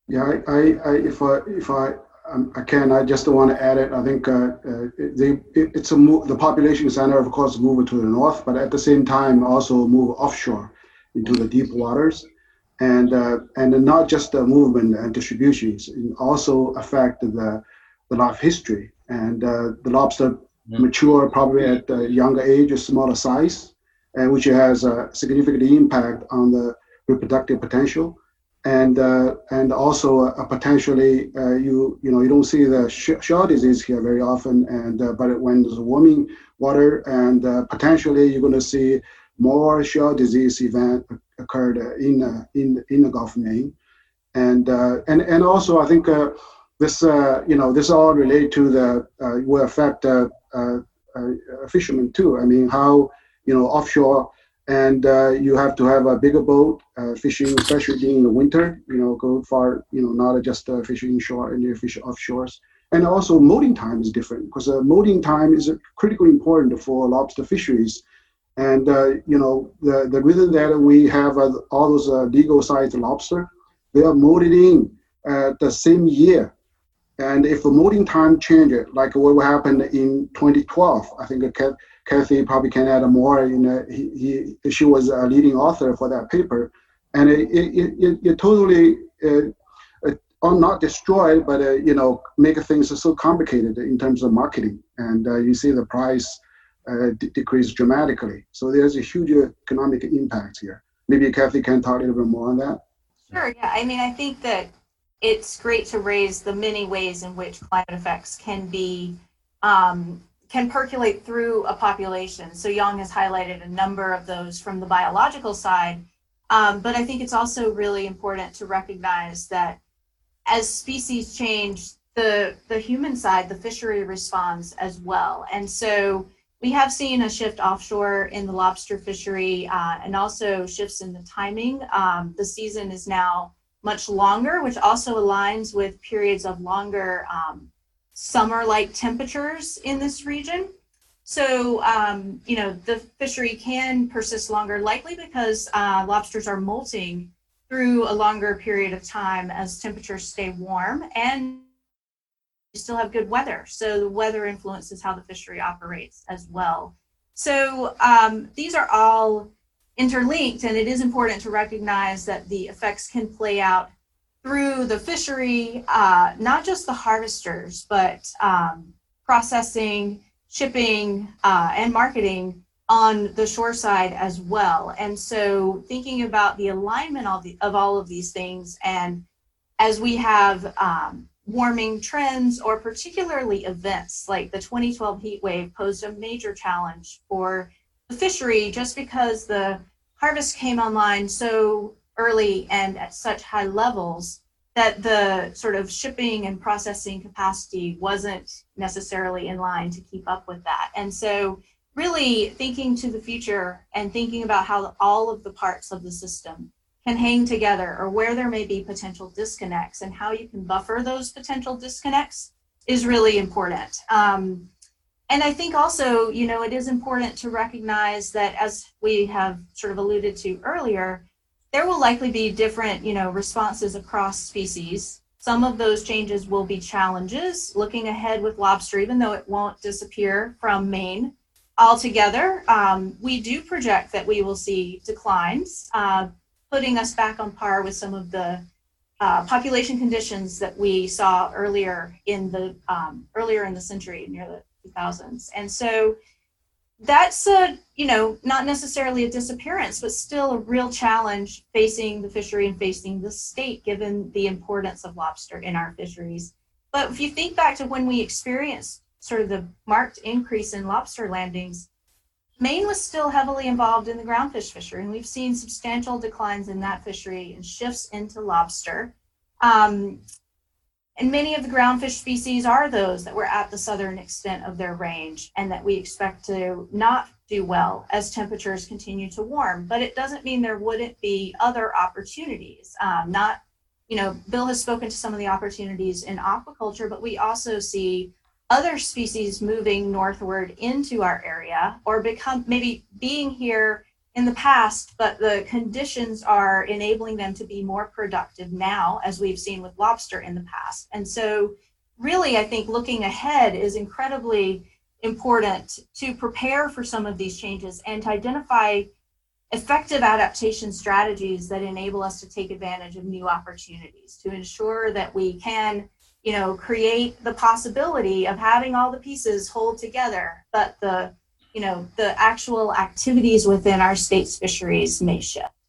Yeah, if I can, I just want to add it. I think it's the population center, of course, moving to the north, but at the same time also move offshore into the deep waters, and not just the movement and distributions, it also affect the life history. And the lobster mature probably at a younger age, a smaller size, and which has a significant impact on the reproductive potential and also potentially you don't see the shell disease here very often and but when there's warming water and potentially you're going to see more shell disease event occurred in the Gulf of Maine and also I think this all related to the will affect fishermen too. I mean how offshore and you have to have a bigger boat fishing, especially during the winter. Go far. Not just fishing inshore and you fish offshores. And also, molting time is different because molting time is critically important for lobster fisheries. And the reason that we have all those legal-sized lobster, they are molded in the same year. And if the molting time changes, like what happened in 2012, I think Kathy probably can add more. She was a leading author for that paper, and it totally not destroyed, but make things so complicated in terms of marketing, and you see the price decrease dramatically. So there's a huge economic impact here. Maybe Kathy can talk a little bit more on that. Sure, yeah. I mean, I think that it's great to raise the many ways in which climate effects can percolate through a population. So Yang has highlighted a number of those from the biological side, but I think it's also really important to recognize that as species change, the human side, the fishery responds as well. And so we have seen a shift offshore in the lobster fishery and also shifts in the timing. The season is now much longer, which also aligns with periods of longer summer-like temperatures in this region. So, the fishery can persist longer, likely because lobsters are molting through a longer period of time as temperatures stay warm and you still have good weather. So the weather influences how the fishery operates as well. So these are all interlinked, and it is important to recognize that the effects can play out through the fishery, not just the harvesters, but processing, shipping, and marketing on the shore side as well. And so thinking about the alignment of all of these things, and as we have warming trends or particularly events like the 2012 heat wave posed a major challenge for the fishery just because the harvest came online so early and at such high levels that the sort of shipping and processing capacity wasn't necessarily in line to keep up with that. And so really thinking to the future and thinking about how all of the parts of the system can hang together or where there may be potential disconnects and how you can buffer those potential disconnects is really important. And I think also, it is important to recognize that as we have sort of alluded to earlier, there will likely be different, responses across species. Some of those changes will be challenges. Looking ahead with lobster, even though it won't disappear from Maine altogether, we do project that we will see declines, putting us back on par with some of the population conditions that we saw earlier in the century, near the 2000s. And so that's not necessarily a disappearance, but still a real challenge facing the fishery and facing the state, given the importance of lobster in our fisheries. But if you think back to when we experienced sort of the marked increase in lobster landings, Maine was still heavily involved in the groundfish fishery, and we've seen substantial declines in that fishery and shifts into lobster. And many of the groundfish species are those that were at the southern extent of their range and that we expect to not do well as temperatures continue to warm. But it doesn't mean there wouldn't be other opportunities. Bill has spoken to some of the opportunities in aquaculture, but we also see other species moving northward into our area or maybe being here in the past, but the conditions are enabling them to be more productive now, as we've seen with lobster in the past. And so really, I think looking ahead is incredibly important to prepare for some of these changes and to identify effective adaptation strategies that enable us to take advantage of new opportunities, to ensure that we can, create the possibility of having all the pieces hold together, but the actual activities within our state's fisheries may shift.